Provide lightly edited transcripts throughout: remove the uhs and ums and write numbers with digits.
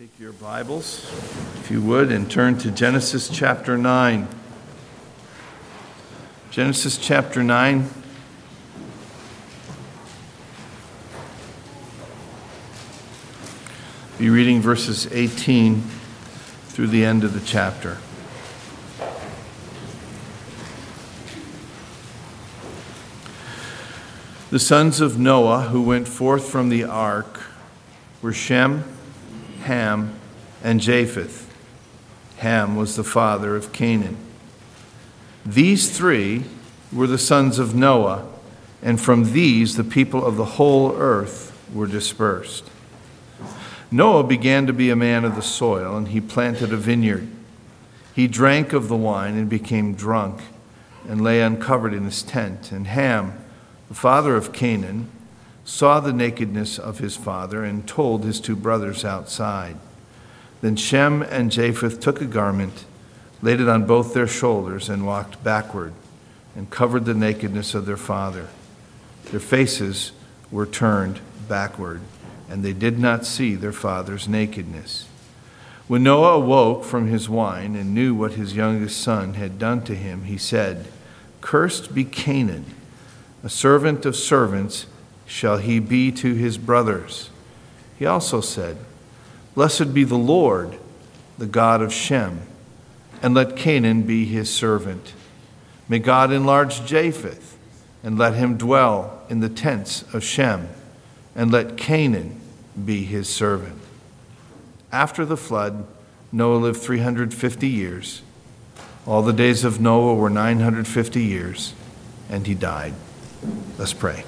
Take your Bibles, if you would, and turn to Genesis chapter 9. Genesis chapter 9. Be reading verses 18 through the end of the chapter. The sons of Noah who went forth from the ark were Shem, Ham, and Japheth. Ham was the father of Canaan. These three were the sons of Noah, and from these the people of the whole earth were dispersed. Noah began to be a man of the soil, and he planted a vineyard. He drank of the wine and became drunk, and lay uncovered in his tent. And Ham, the father of Canaan, saw the nakedness of his father and told his two brothers outside. Then Shem and Japheth took a garment, laid it on both their shoulders, and walked backward, and covered the nakedness of their father. Their faces were turned backward, and they did not see their father's nakedness. When Noah awoke from his wine and knew what his youngest son had done to him, he said, "Cursed be Canaan, a servant of servants shall he be to his brothers." He also said, "Blessed be the Lord, the God of Shem, and let Canaan be his servant. May God enlarge Japheth, and let him dwell in the tents of Shem, and let Canaan be his servant." After the flood, Noah lived 350 years. All the days of Noah were 950 years, and he died. Let's pray.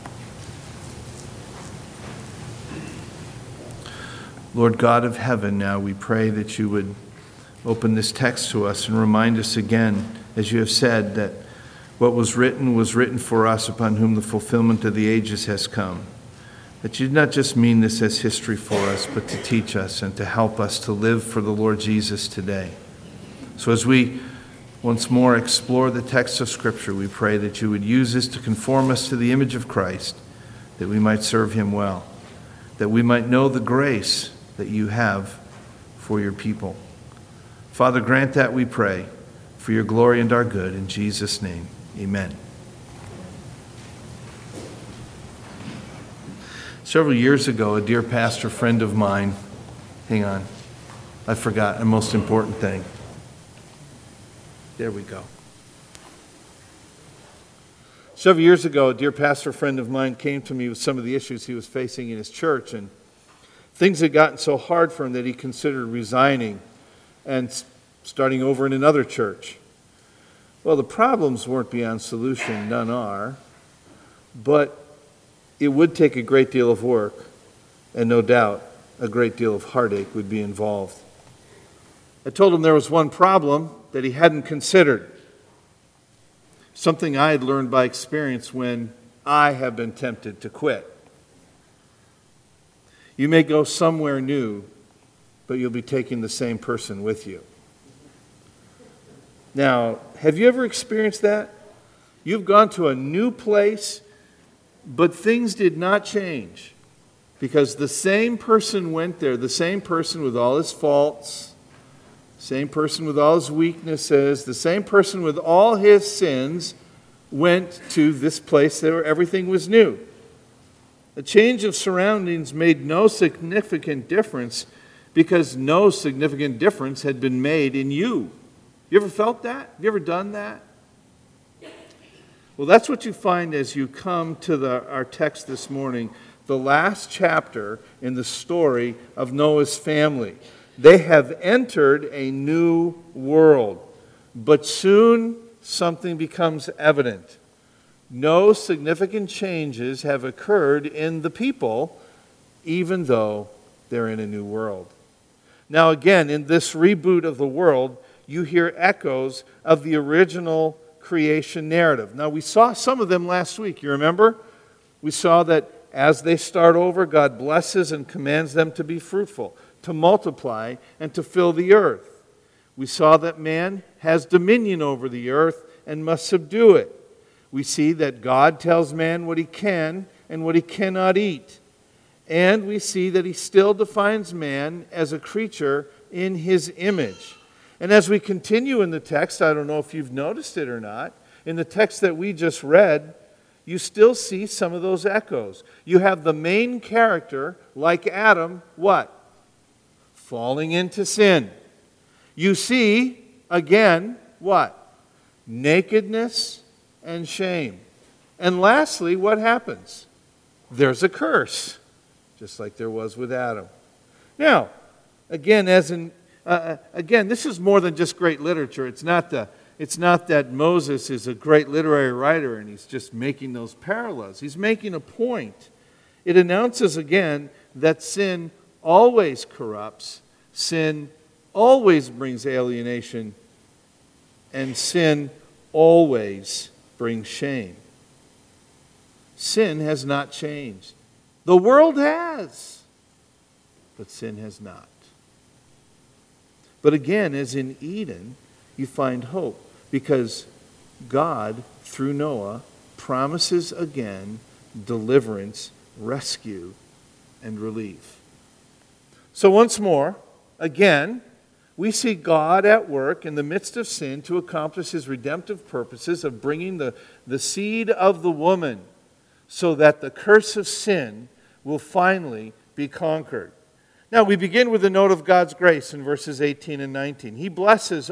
Lord God of heaven, now we pray that you would open this text to us and remind us again, as you have said, that what was written for us, upon whom the fulfillment of the ages has come. That you did not just mean this as history for us, but to teach us and to help us to live for the Lord Jesus today. So as we once more explore the text of Scripture, we pray that you would use this to conform us to the image of Christ, that we might serve him well, that we might know the grace that you have for your people. Father, grant that, we pray, for your glory and our good. In Jesus' name, amen. Several years ago, a dear pastor friend of mine, hang on, I forgot a most important thing. There we go. Several years ago, a dear pastor friend of mine came to me with some of the issues he was facing in his church, and things had gotten so hard for him that he considered resigning and starting over in another church. Well, the problems weren't beyond solution, none are, but it would take a great deal of work, and no doubt a great deal of heartache would be involved. I told him there was one problem that he hadn't considered, something I had learned by experience when I have been tempted to quit. You may go somewhere new, but you'll be taking the same person with you. Now, have you ever experienced that? You've gone to a new place, but things did not change because the same person went there, the same person with all his faults, same person with all his weaknesses, the same person with all his sins went to this place where everything was new. A change of surroundings made no significant difference because no significant difference had been made in you. You ever felt that? Have you ever done that? Well, that's what you find as you come to our text this morning, the last chapter in the story of Noah's family. They have entered a new world, but soon something becomes evident. No significant changes have occurred in the people, even though they're in a new world. Now again, in this reboot of the world, you hear echoes of the original creation narrative. Now we saw some of them last week, you remember? We saw that as they start over, God blesses and commands them to be fruitful, to multiply, and to fill the earth. We saw that man has dominion over the earth and must subdue it. We see that God tells man what he can and what he cannot eat. And we see that he still defines man as a creature in his image. And as we continue in the text, I don't know if you've noticed it or not, in the text that we just read, you still see some of those echoes. You have the main character, like Adam, what? Falling into sin. You see, again, what? Nakedness and shame. And lastly, what happens? There's a curse, just like there was with Adam. Now, again, this is more than just great literature. It's not that Moses is a great literary writer and he's just making those parallels. He's making a point. It announces again that sin always corrupts, sin always brings alienation, and sin always brings shame. Sin has not changed. The world has, but sin has not. But again, as in Eden, you find hope because God, through Noah, promises again deliverance, rescue, and relief. So once more, again, we see God at work in the midst of sin to accomplish his redemptive purposes of bringing the seed of the woman so that the curse of sin will finally be conquered. Now, we begin with a note of God's grace in verses 18 and 19. He blesses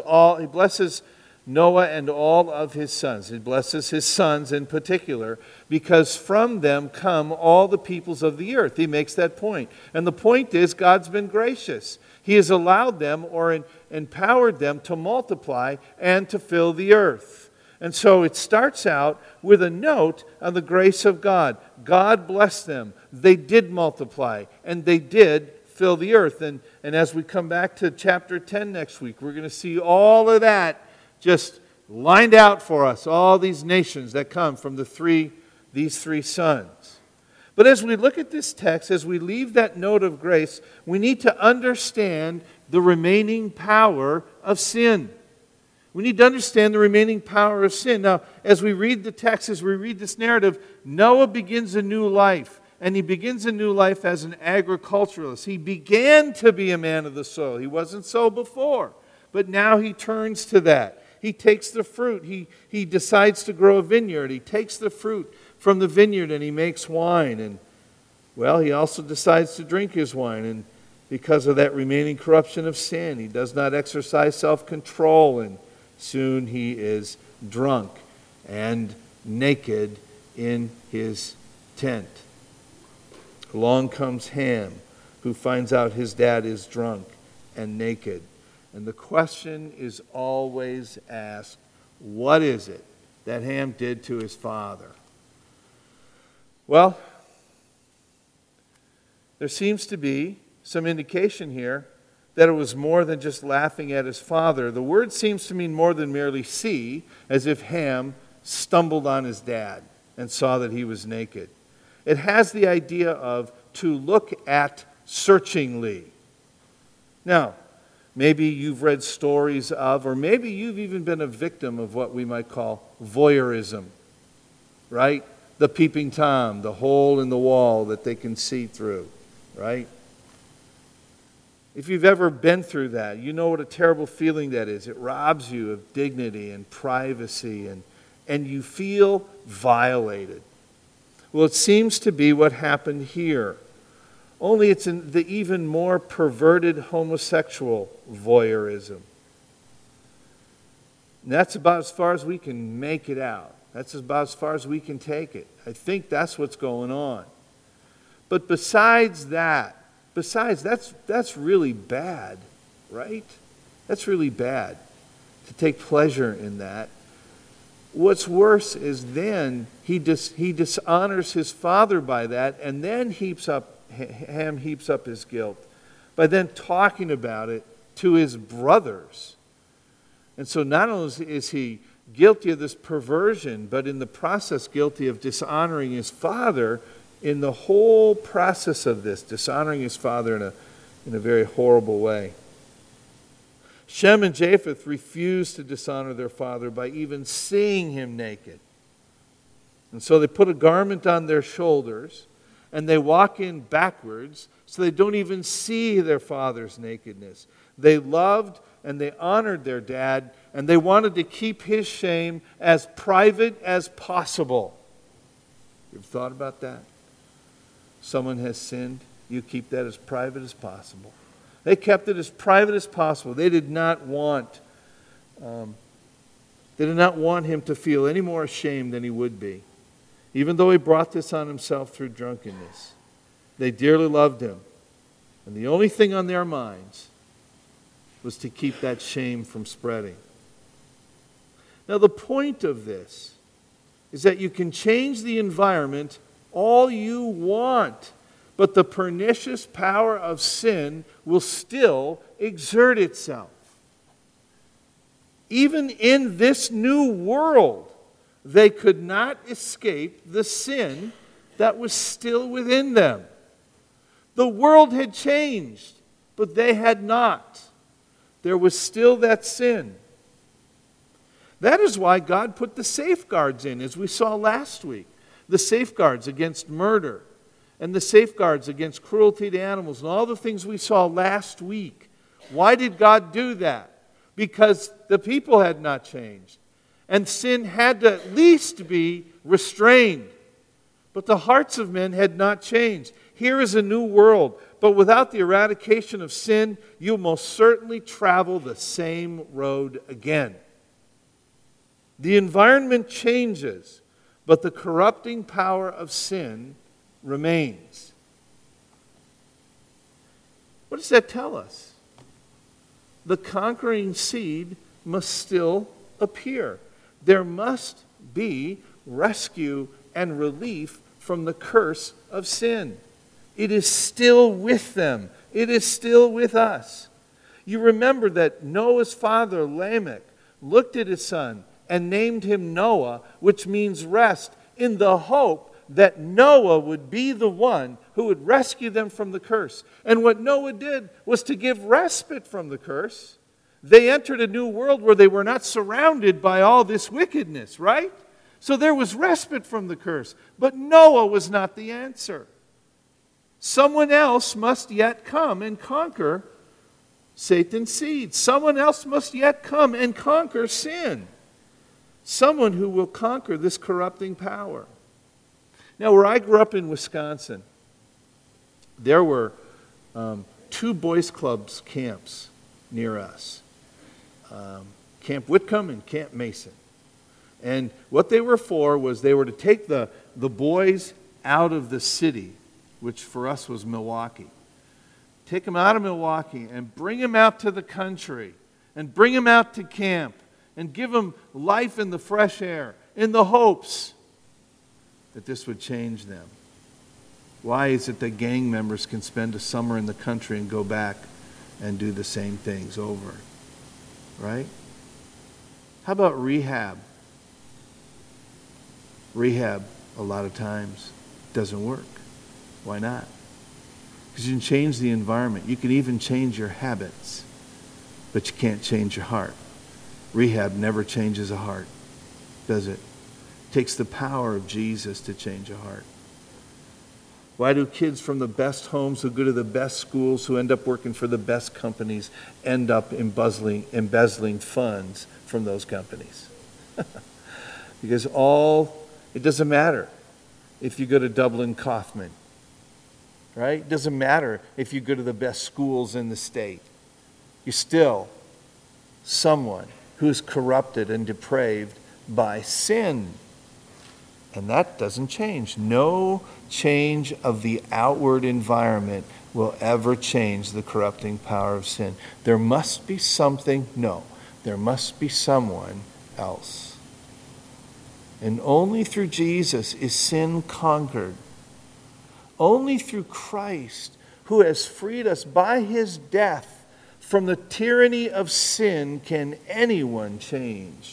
Noah and all of his sons. He blesses his sons in particular because from them come all the peoples of the earth. He makes that point. And the point is God's been gracious. He has allowed them or empowered them to multiply and to fill the earth. And so it starts out with a note on the grace of God. God blessed them. They did multiply and they did fill the earth. And as we come back to chapter 10 next week, we're going to see all of that just lined out for us, all these nations that come from these three sons. But as we look at this text, as we leave that note of grace, we need to understand the remaining power of sin. We need to understand the remaining power of sin. Now, as we read the text, as we read this narrative, Noah begins a new life. And he begins a new life as an agriculturalist. He began to be a man of the soil. He wasn't so before. But now he turns to that. He takes the fruit. He decides to grow a vineyard. He takes the fruit from the vineyard and he makes wine. And, well, he also decides to drink his wine. And because of that remaining corruption of sin, he does not exercise self-control. And soon he is drunk and naked in his tent. Along comes Ham, who finds out his dad is drunk and naked. And the question is always asked, what is it that Ham did to his father? Well, there seems to be some indication here that it was more than just laughing at his father. The word seems to mean more than merely see, as if Ham stumbled on his dad and saw that he was naked. It has the idea of to look at searchingly. Now, maybe you've read stories of, or maybe you've even been a victim of what we might call voyeurism, right? The peeping Tom, the hole in the wall that they can see through, right? If you've ever been through that, you know what a terrible feeling that is. It robs you of dignity and privacy, and you feel violated. Well, it seems to be what happened here. Only it's in the even more perverted homosexual voyeurism. And that's about as far as we can make it out. That's about as far as we can take it. I think that's what's going on. But besides that's really bad, right? That's really bad to take pleasure in that. What's worse is then he dishonors his father by that, and then Ham heaps up his guilt by then talking about it to his brothers. And so not only is he guilty of this perversion, but in the process guilty of dishonoring his father in the whole process of this, dishonoring his father in a very horrible way. Shem and Japheth refused to dishonor their father by even seeing him naked. And so they put a garment on their shoulders, and they walk in backwards so they don't even see their father's nakedness. They loved and they honored their dad, and they wanted to keep his shame as private as possible. You've thought about that? Someone has sinned, you keep that as private as possible. They kept it as private as possible. They did not want him to feel any more ashamed than he would be, even though he brought this on himself through drunkenness. They dearly loved him, and the only thing on their minds was to keep that shame from spreading. Now, the point of this is that you can change the environment all you want, but the pernicious power of sin will still exert itself. Even in this new world, they could not escape the sin that was still within them. The world had changed, but they had not. There was still that sin. That is why God put the safeguards in, as we saw last week. The safeguards against murder, and the safeguards against cruelty to animals, and all the things we saw last week. Why did God do that? Because the people had not changed, and sin had to at least be restrained. But the hearts of men had not changed. Here is a new world, but without the eradication of sin, you'll most certainly travel the same road again. The environment changes, but the corrupting power of sin remains. What does that tell us? The conquering seed must still appear. There must be rescue and relief from the curse of sin. It is still with them. It is still with us. You remember that Noah's father, Lamech, looked at his son and named him Noah, which means rest, in the hope that Noah would be the one who would rescue them from the curse. And what Noah did was to give respite from the curse. They entered a new world where they were not surrounded by all this wickedness, right? So there was respite from the curse. But Noah was not the answer. Someone else must yet come and conquer Satan's seed. Someone else must yet come and conquer sin. Someone who will conquer this corrupting power. Now, where I grew up in Wisconsin, there were 2 boys' clubs camps near us. Camp Whitcomb and Camp Mason. And what they were for was they were to take the boys out of the city, which for us was Milwaukee. Take them out of Milwaukee and bring them out to the country and bring them out to camp and give them life in the fresh air in the hopes that this would change them. Why is it that gang members can spend a summer in the country and go back and do the same things over? Right? How about rehab? Rehab, a lot of times, doesn't work. Why not? Because you can change the environment. You can even change your habits, but you can't change your heart. Rehab never changes a heart, does it? It takes the power of Jesus to change a heart. Why do kids from the best homes who go to the best schools, who end up working for the best companies, end up embezzling funds from those companies? Because it doesn't matter if you go to Dublin Kaufman, right? It doesn't matter if you go to the best schools in the state. You're still someone who's corrupted and depraved by sin. And that doesn't change. No change of the outward environment will ever change the corrupting power of sin. There must be something, there must be someone else. And only through Jesus is sin conquered. Only through Christ, who has freed us by his death from the tyranny of sin, can anyone change.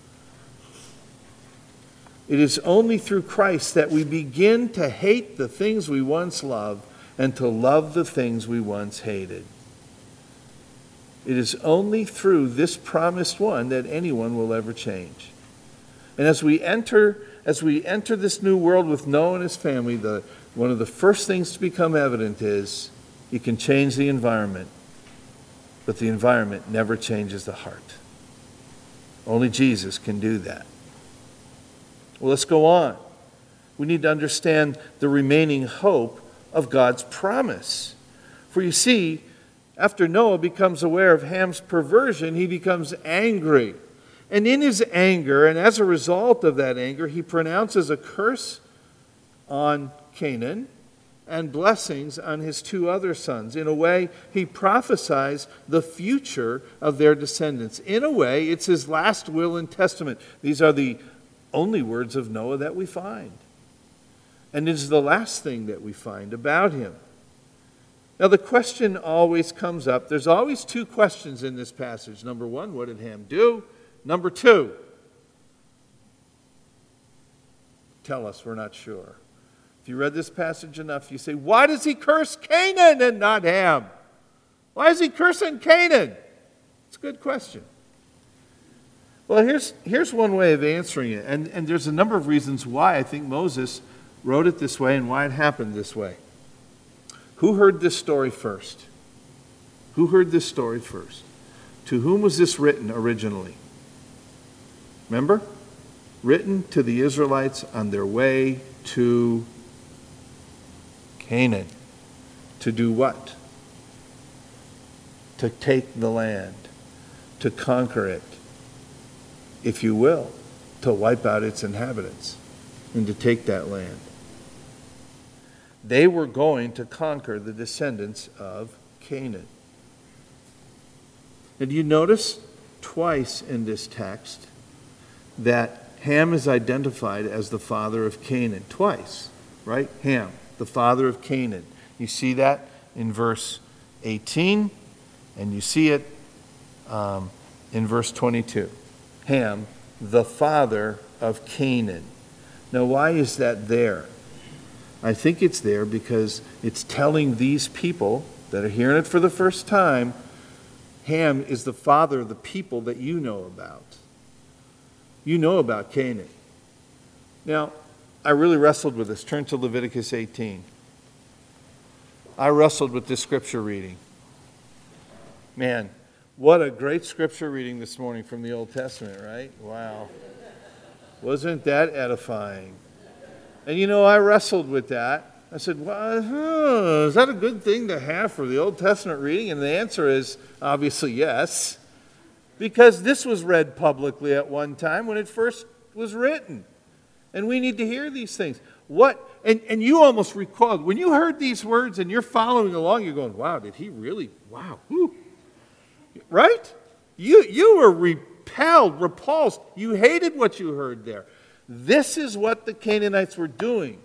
It is only through Christ that we begin to hate the things we once loved and to love the things we once hated. It is only through this promised one that anyone will ever change. And as we enter this new world with Noah and his family, the one of the first things to become evident is you can change the environment, but the environment never changes the heart. Only Jesus can do that. Well, let's go on. We need to understand the remaining hope of God's promise. For you see, after Noah becomes aware of Ham's perversion, he becomes angry. And in his anger, and as a result of that anger, he pronounces a curse on Canaan and blessings on his two other sons. In a way, he prophesies the future of their descendants. In a way, it's his last will and testament. These are the only words of Noah that we find. And it is the last thing that we find about him. Now, the question always comes up. There's always two questions in this passage. Number one, what did Ham do? Number two, tell us, we're not sure. If you read this passage enough, you say, why does he curse Canaan and not Ham? Why is he cursing Canaan? It's a good question. Well, here's one way of answering it, and there's a number of reasons why I think Moses wrote it this way and why it happened this way. Who heard this story first? Who heard this story first? To whom was this written originally? Remember? Written to the Israelites on their way to Canaan. To do what? To take the land. To conquer it. If you will, to wipe out its inhabitants and to take that land. They were going to conquer the descendants of Canaan. And you notice twice in this text that Ham is identified as the father of Canaan. Twice, right? Ham, the father of Canaan. You see that in verse 18, and you see it in verse 22. Ham, the father of Canaan. Now, why is that there? I think it's there because it's telling these people that are hearing it for the first time, Ham is the father of the people that you know about. You know about Canaan. Now, I really wrestled with this. Turn to Leviticus 18. I wrestled with this scripture reading. Man, what a great scripture reading this morning from the Old Testament, right? Wow. Wasn't that edifying? And you know, I wrestled with that. I said, well, is that a good thing to have for the Old Testament reading? And the answer is obviously yes. Because this was read publicly at one time when it first was written. And we need to hear these things. And you almost recalled, when you heard these words and you're following along, you're going, wow, did he really? Wow. Whew. Right? You were repulsed. You hated what you heard there. This is what the Canaanites were doing.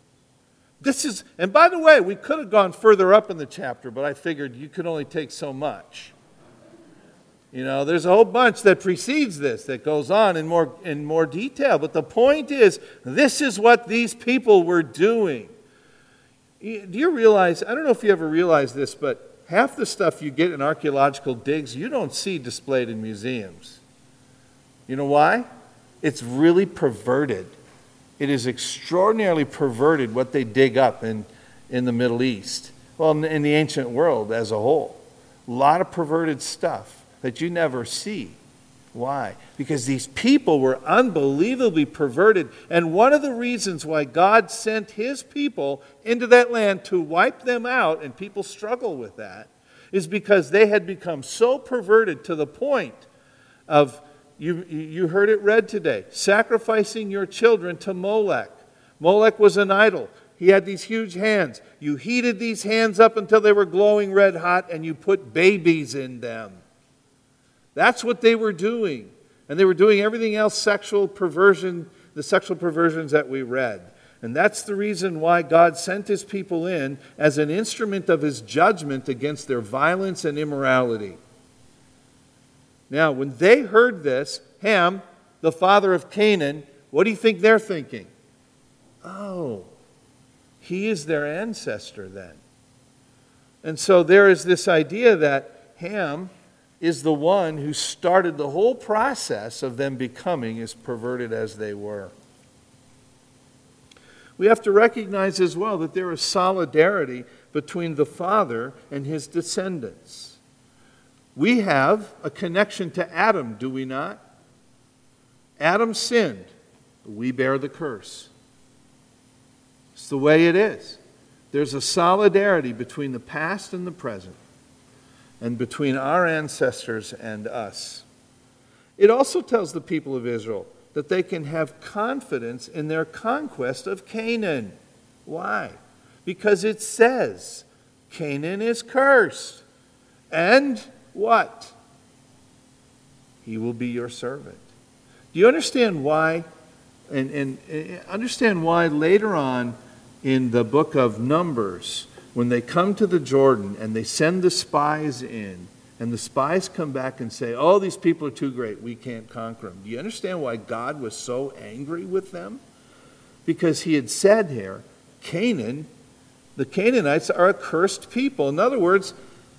And by the way, we could have gone further up in the chapter, but I figured you could only take so much. You know, there's a whole bunch that precedes this that goes on in more detail. But the point is, this is what these people were doing. Do you realize, I don't know if you ever realized this, but half the stuff you get in archaeological digs, you don't see displayed in museums. You know why? It's really perverted. It is extraordinarily perverted what they dig up in the Middle East. Well, in the ancient world as a whole. A lot of perverted stuff that you never see. Why? Because these people were unbelievably perverted. And one of the reasons why God sent his people into that land to wipe them out, and people struggle with that, is because they had become so perverted to the point of, you heard it read today, sacrificing your children to Molech. Molech was an idol. He had these huge hands. You heated these hands up until they were glowing red hot, and you put babies in them. That's what they were doing. And they were doing everything else, sexual perversion, the sexual perversions that we read. And that's the reason why God sent his people in as an instrument of his judgment against their violence and immorality. Now, when they heard this, Ham, the father of Canaan, what do you think they're thinking? Oh, he is their ancestor then. And so there is this idea that Ham is the one who started the whole process of them becoming as perverted as they were. We have to recognize as well that there is solidarity between the Father and his descendants. We have a connection to Adam, do we not? Adam sinned. We bear the curse. It's the way it is. There's a solidarity between the past and the present, and between our ancestors and us. It also tells the people of Israel that they can have confidence in their conquest of Canaan. Why? Because it says, Canaan is cursed. And what? He will be your servant. Do you understand why? And understand why later on in the book of Numbers, when they come to the Jordan and they send the spies in, and the spies come back and say, oh, these people are too great, we can't conquer them. Do you understand why God was so angry with them? Because he had said here, Canaan, the Canaanites are a cursed people. In other words,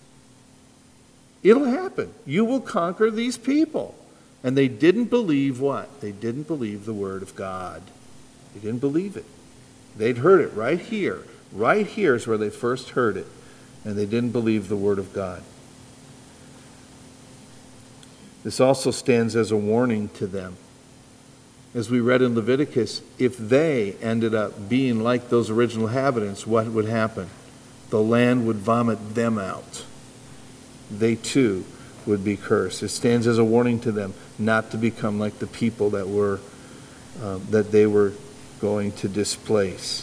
it'll happen. You will conquer these people. And they didn't believe what? They didn't believe the word of God. They didn't believe it. They'd heard it right here. Right here is where they first heard it. And they didn't believe the word of God. This also stands as a warning to them. As we read in Leviticus, if they ended up being like those original inhabitants, what would happen? The land would vomit them out. They too would be cursed. It stands as a warning to them not to become like the people that they were going to displace.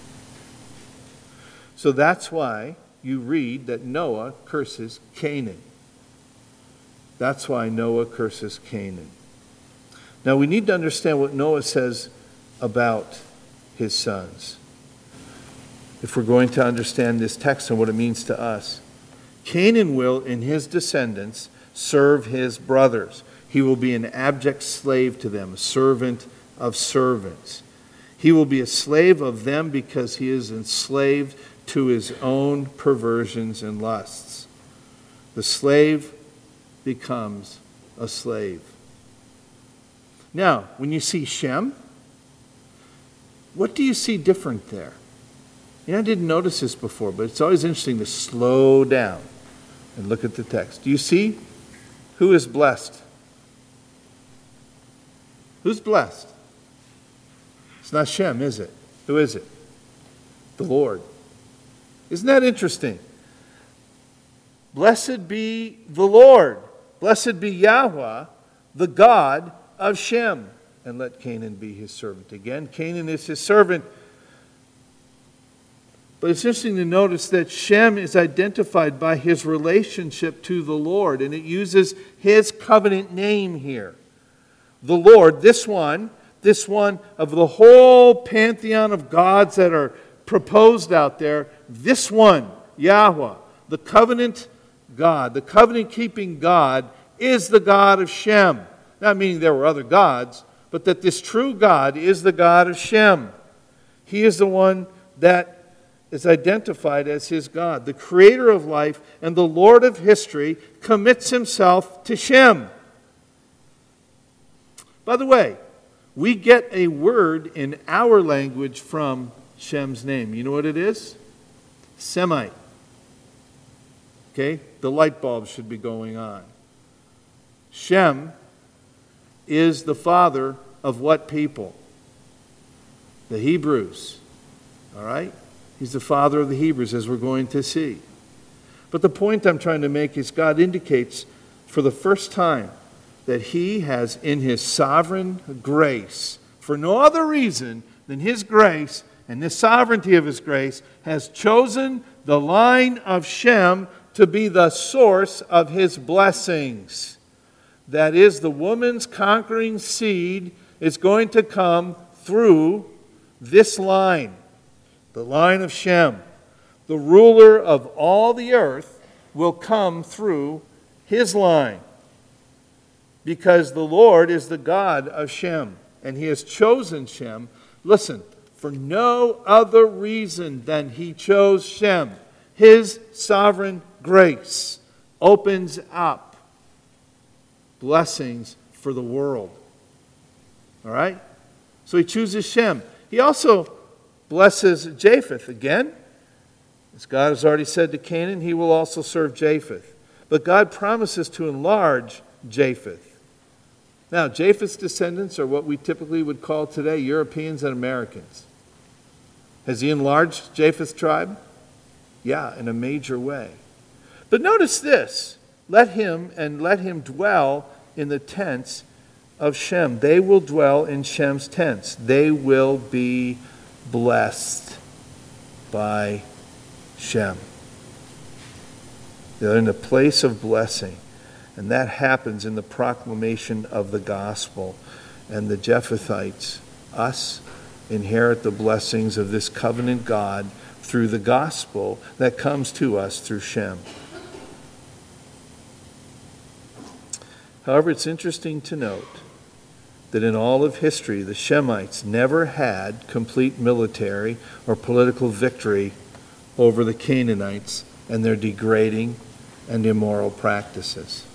So that's why you read that Noah curses Canaan. That's why Noah curses Canaan. Now we need to understand what Noah says about his sons, if we're going to understand this text and what it means to us. Canaan will, in his descendants, serve his brothers. He will be an abject slave to them, a servant of servants. He will be a slave of them because he is enslaved to his own perversions and lusts. The slave becomes a slave. Now, when you see Shem, what do you see different there? I didn't notice this before, but it's always interesting to slow down and look at the text. Do you see who is blessed? Who's blessed? It's not Shem, is it? Who is it? The Lord. Isn't that interesting? Blessed be the Lord. Blessed be Yahweh, the God of Shem. And let Canaan be his servant. Again, Canaan is his servant. But it's interesting to notice that Shem is identified by his relationship to the Lord, and it uses his covenant name here. The Lord, this one of the whole pantheon of gods that are proposed out there, this one, Yahweh, the covenant God, the covenant-keeping God, is the God of Shem. Not meaning there were other gods, but that this true God is the God of Shem. He is the one that is identified as his God. The creator of life and the Lord of history commits himself to Shem. By the way, we get a word in our language from Shem's name. You know what it is? Semite. Okay? The light bulb should be going on. Shem is the father of what people? The Hebrews. All right? He's the father of the Hebrews, as we're going to see. But the point I'm trying to make is God indicates for the first time that he has, in his sovereign grace, for no other reason than his grace and the sovereignty of his grace, has chosen the line of Shem to be the source of his blessings. That is, the woman's conquering seed is going to come through this line. The line of Shem. The ruler of all the earth will come through his line. Because the Lord is the God of Shem. And he has chosen Shem, listen, for no other reason than he chose Shem. His sovereign grace opens up blessings for the world. All right? So he chooses Shem. He also blesses Japheth again. As God has already said to Canaan, he will also serve Japheth. But God promises to enlarge Japheth. Now, Japheth's descendants are what we typically would call today Europeans and Americans. Has he enlarged Japheth's tribe? Yeah, in a major way. But notice this. Let him dwell in the tents of Shem. They will dwell in Shem's tents. They will be blessed by Shem. They're in a place of blessing. And that happens in the proclamation of the gospel. And the Japhethites, us, inherit the blessings of this covenant God through the gospel that comes to us through Shem. However, it's interesting to note that in all of history, the Shemites never had complete military or political victory over the Canaanites and their degrading and immoral practices.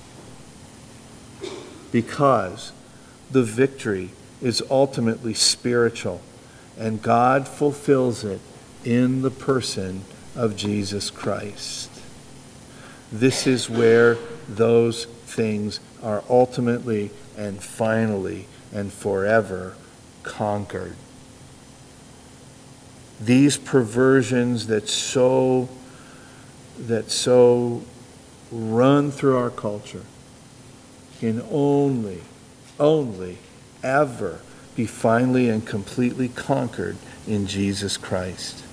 Because the victory is ultimately spiritual, and God fulfills it in the person of Jesus Christ. This is where those things are ultimately and finally and forever conquered. These perversions that so run through our culture can only ever be finally and completely conquered in Jesus Christ.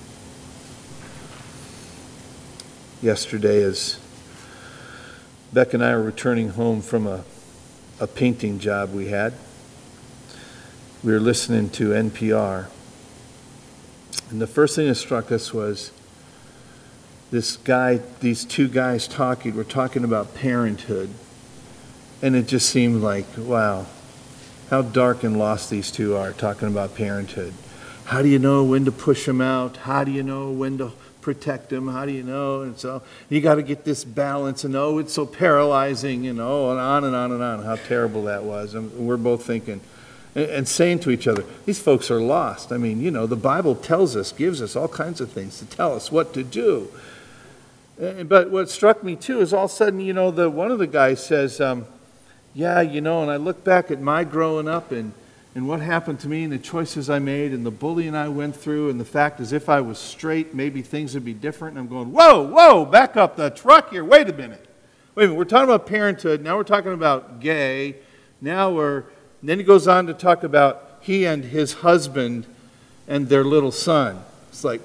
Yesterday, as Beck and I were returning home from a painting job we had, we were listening to NPR. And the first thing that struck us was these two guys talking. We're talking about parenthood. And it just seemed like, wow, how dark and lost these two are talking about parenthood. How do you know when to push them out? How do you know when to protect them? How do you know? And so you got to get this balance, and oh, it's so paralyzing, and oh, and on and on and on, how terrible that was. And we're both thinking and saying to each other, these folks are lost. I mean, the Bible tells us, gives us all kinds of things to tell us what to do. But what struck me too is all of a sudden, one of the guys says, yeah, and I look back at my growing up and what happened to me and the choices I made and the bullying I went through, and the fact is if I was straight, maybe things would be different. And I'm going, whoa, back up the truck here. Wait a minute. We're talking about parenthood. Now we're talking about gay. Then he goes on to talk about he and his husband and their little son. It's like,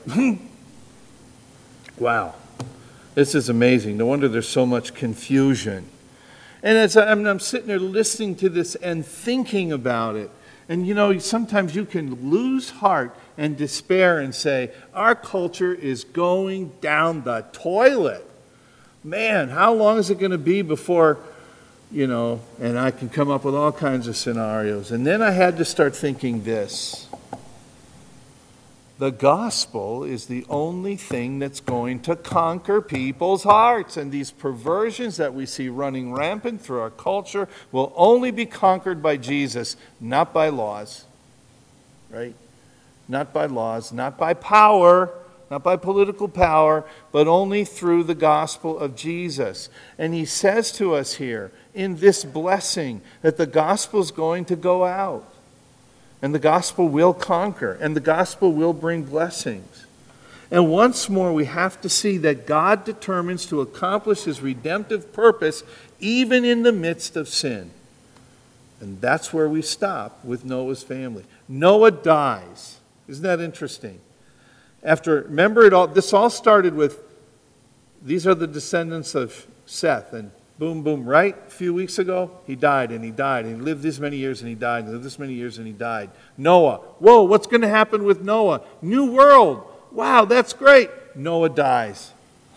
wow, this is amazing. No wonder there's so much confusion. And as I'm sitting there listening to this and thinking about it, and sometimes you can lose heart and despair and say, our culture is going down the toilet. Man, how long is it going to be before, and I can come up with all kinds of scenarios. And then I had to start thinking this. The gospel is the only thing that's going to conquer people's hearts. And these perversions that we see running rampant through our culture will only be conquered by Jesus, not by laws. Right? Not by laws, not by power, not by political power, but only through the gospel of Jesus. And he says to us here in this blessing that the gospel is going to go out. And the gospel will conquer, and the gospel will bring blessings. And once more, we have to see that God determines to accomplish his redemptive purpose even in the midst of sin. And that's where we stop with Noah's family. Noah dies. Isn't that interesting? Remember, this all started with, these are the descendants of Seth, and boom, boom, right? A few weeks ago, he died, and he lived this many years, and he died, and lived this many years, and he died. Noah, whoa, what's going to happen with Noah? New world. Wow, that's great. Noah dies.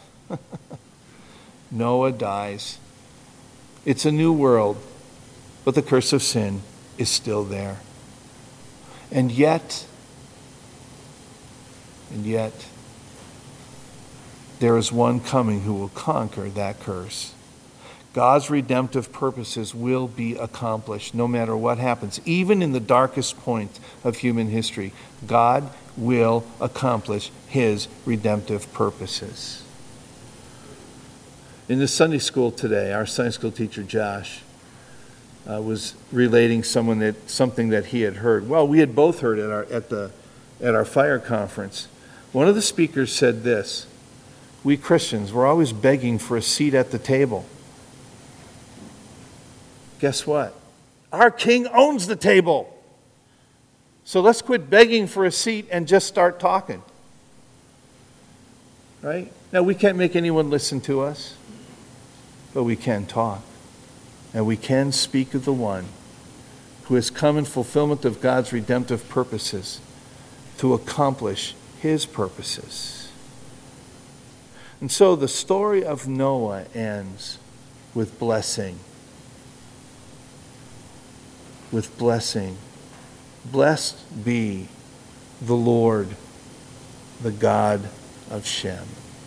Noah dies. It's a new world, but the curse of sin is still there. And yet, there is one coming who will conquer that curse. God's redemptive purposes will be accomplished no matter what happens. Even in the darkest point of human history, God will accomplish his redemptive purposes. In the Sunday school today, our Sunday school teacher, Josh, was relating something that he had heard. Well, we had both heard at our fire conference. One of the speakers said this: we Christians, we're always begging for a seat at the table. Guess what? Our King owns the table. So let's quit begging for a seat and just start talking. Right? Now, we can't make anyone listen to us, but we can talk. And we can speak of the one who has come in fulfillment of God's redemptive purposes to accomplish his purposes. And so the story of Noah ends with blessing. With blessing. Blessed be the Lord, the God of Shem.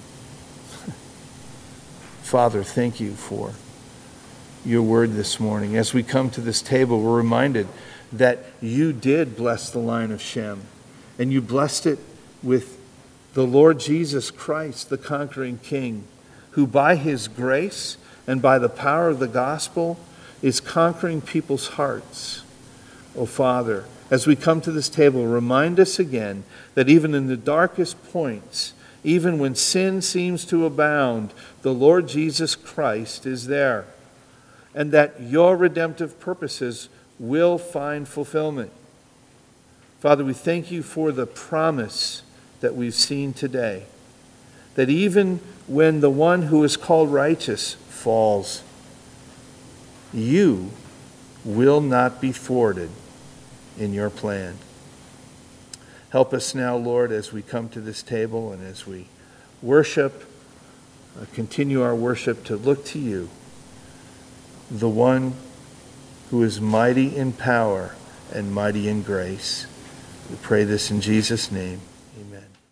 Father, thank you for your word this morning. As we come to this table, we're reminded that you did bless the line of Shem, and you blessed it with the Lord Jesus Christ, the conquering King, who by his grace and by the power of the gospel is conquering people's hearts. Oh, Father, as we come to this table, remind us again that even in the darkest points, even when sin seems to abound, the Lord Jesus Christ is there, and that your redemptive purposes will find fulfillment. Father, we thank you for the promise that we've seen today, that even when the one who is called righteous falls, you will not be thwarted in your plan. Help us now, Lord, as we come to this table and as we worship, continue our worship, to look to you, the one who is mighty in power and mighty in grace. We pray this in Jesus' name. Amen.